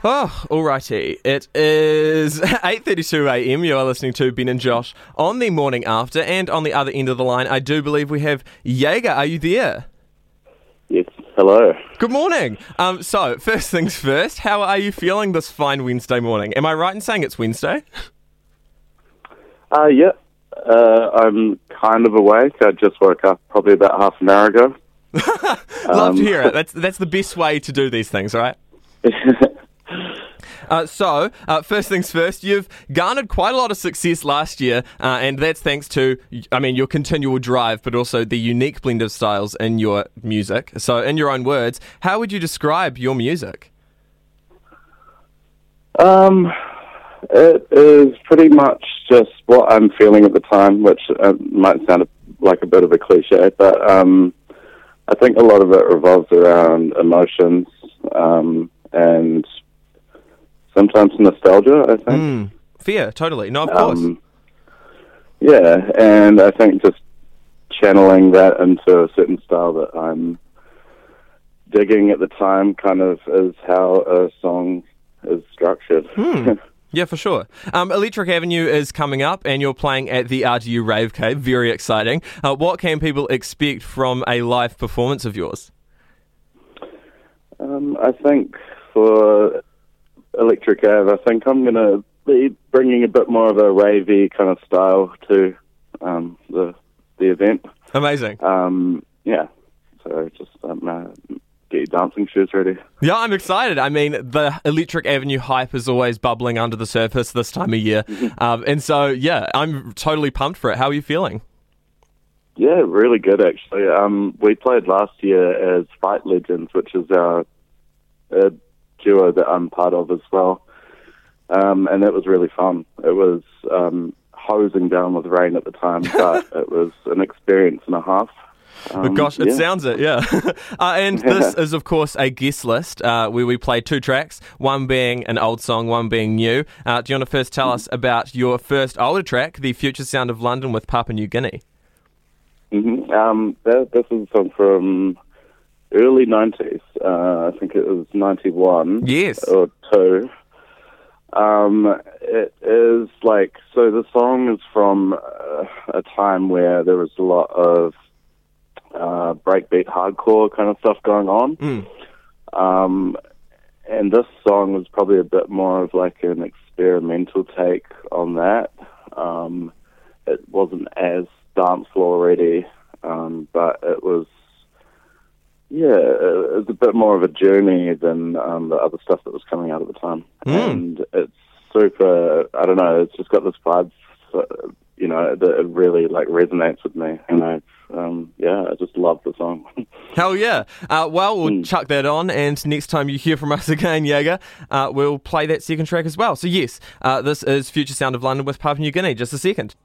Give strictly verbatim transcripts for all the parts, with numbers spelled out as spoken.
Oh, alrighty. It is eight thirty-two a.m. You are listening to Ben and Josh on the morning after, and on the other end of the line, I do believe we have Jaeger. Are you there? Yes, hello. Good morning. Um, so, first things first, how are you feeling this fine Wednesday morning? Am I right in saying it's Wednesday? Uh, yeah, uh, I'm kind of awake. I just woke up probably about half an hour ago. Love um, to hear it. That's, that's the best way to do these things, right? Uh, so, uh, first things first, you've garnered quite a lot of success last year, uh, and that's thanks to, I mean, your continual drive, but also the unique blend of styles in your music. So, in your own words, how would you describe your music? Um, it is pretty much just what I'm feeling at the time, which uh, might sound like a bit of a cliche, but um, I think a lot of it revolves around emotions um, and sometimes nostalgia, I think. Mm, fair, totally. No, of course. Um, yeah, and I think just channeling that into a certain style that I'm digging at the time kind of is how a song is structured. Hmm. Yeah, for sure. Um, Electric Avenue is coming up, and you're playing at the R G U Rave Cave. Very exciting. Uh, what can people expect from a live performance of yours? Um, I think for Electric Ave, I think I'm going to be bringing a bit more of a ravey kind of style to um, the the event. Amazing. Um, yeah, so just um, uh, get your dancing shoes ready. Yeah, I'm excited. I mean, the Electric Avenue hype is always bubbling under the surface this time of year. um, and so, yeah, I'm totally pumped for it. How are you feeling? Yeah, really good, actually. Um, we played last year as Fight Legends, which is our uh, duo that I'm part of as well. Um, and that was really fun. It was um, hosing down with rain at the time, but it was an experience and a half. Um, oh, gosh, it yeah. sounds it, yeah. uh, and this is, of course, a guest list uh, where we play two tracks, one being an old song, one being new. Uh, do you want to first tell us about your first older track, The Future Sound of London with Papua New Guinea? Mm-hmm. Um, that, this is a song from early nineties. Uh, I think it was ninety-one. Yes. Or two. Um, it is like, so the song is from uh, a time where there was a lot of uh, breakbeat hardcore kind of stuff going on. Mm. Um, and this song was probably a bit more of like an experimental take on that. Um, it wasn't as dance floor ready, um, but it was, yeah, it was a bit more of a journey than um, the other stuff that was coming out at the time. Mm. And it's super, I don't know, it's just got this vibe, you know, that it really like resonates with me. And I, um, yeah, I just love the song. Hell yeah. Uh, well, we'll Mm. chuck that on, and next time you hear from us again, Jaeger, uh, we'll play that second track as well. So yes, uh, this is Future Sound of London with Papua New Guinea. Just a second.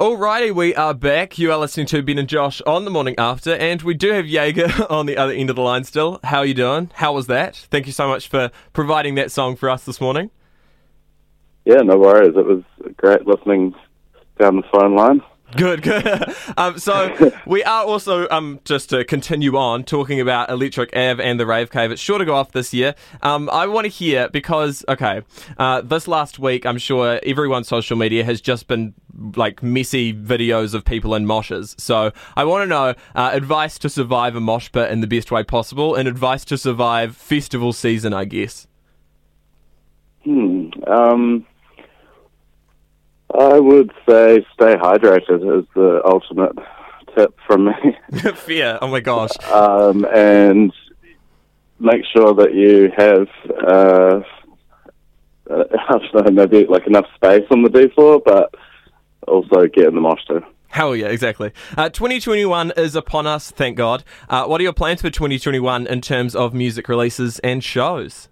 Alrighty, we are back. You are listening to Ben and Josh on The Morning After, and we do have Jaeger on the other end of the line still. How are you doing? How was that? Thank you so much for providing that song for us this morning. Yeah, no worries. It was great listening down the phone line. Good, good. um, so we are also, um, just to continue on, talking about Electric Ave and the Rave Cave. It's sure to go off this year. Um, I want to hear, because, okay, uh, this last week, I'm sure everyone's social media has just been like messy videos of people in moshes. So I want to know uh, advice to survive a mosh pit in the best way possible, and advice to survive festival season, I guess. Hmm. Um... I would say stay hydrated is the ultimate tip from me. Fear, oh my gosh. Um, and make sure that you have, uh, uh, I don't know, maybe like enough space on the D floor, but also get in the mosh too. Hell yeah, exactly. Uh, twenty twenty-one is upon us, thank God. Uh, what are your plans for twenty twenty-one in terms of music releases and shows?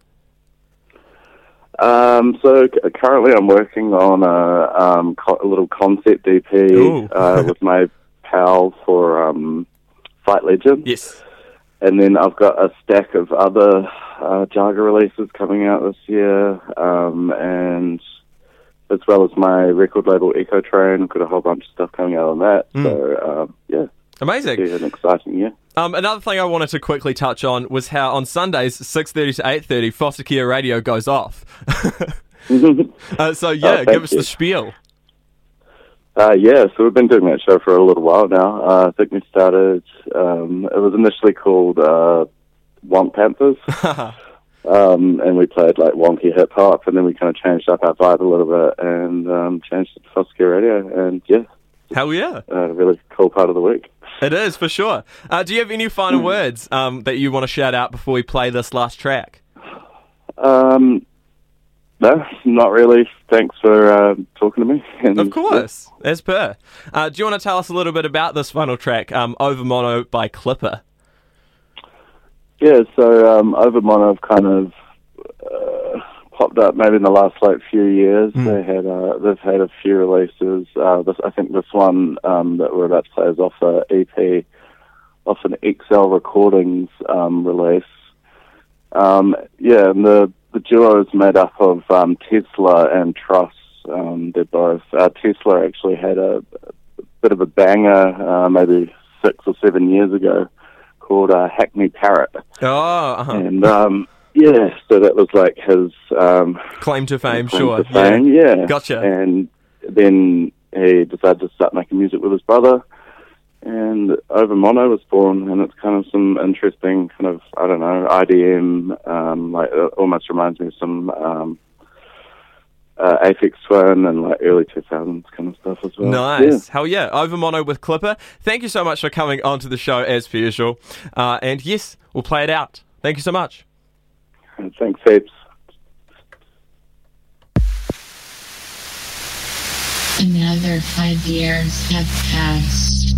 Um, so c- currently I'm working on a, um, co- a little concept E P uh, with my pal for um, Fight Legend. Yes. And then I've got a stack of other uh, Jaga releases coming out this year, um, and as well as my record label Echo Train. I've got a whole bunch of stuff coming out on that. Mm. So, um, yeah. Amazing. It's an exciting year. Um, another thing I wanted to quickly touch on was how on Sundays, six thirty to eight thirty, Foster Care Radio goes off. uh, so, yeah, oh, give us you. the spiel. Uh, yeah, so we've been doing that show for a little while now. Uh, I think we started, um, it was initially called uh, Wonk Panthers. um, and we played like wonky hip-hop, and then we kind of changed up our vibe a little bit and um, changed it to Foster Care Radio. And, yeah. Hell yeah. A really cool part of the week. It is, for sure. Uh, do you have any final words um, that you want to shout out before we play this last track? Um, no, not really. Thanks for uh, talking to me. And, of course, yeah. As per. Uh, do you want to tell us a little bit about this final track, um, Over Mono by Clipper? Yeah, so um, Over Mono have kind of uh, popped up maybe in the last like few years. Mm. They had uh, they've had a few releases. Uh, this, I think this one um, that we're about to play is off an E P, off an X L Recordings um, release. Um, yeah, and the the duo is made up of um, Tesla and Truss. Um, they're both uh, Tesla actually had a, a bit of a banger uh, maybe six or seven years ago called uh, Hackney Parrot. Oh, uh-huh. and um, yeah, so that was like his um, claim to fame. Claim sure, to fame, yeah. yeah, gotcha. And then he decided to start making music with his brother, and Over Mono was born, and it's kind of some interesting kind of, I don't know, I D M, um, like it almost reminds me of some um, uh, Aphex Twin and like early two thousands kind of stuff as well. Nice. Yeah. Hell yeah. Over Mono with Clipper. Thank you so much for coming onto the show as per usual. Uh, and yes, we'll play it out. Thank you so much. Thanks, heaps. Another five years have passed.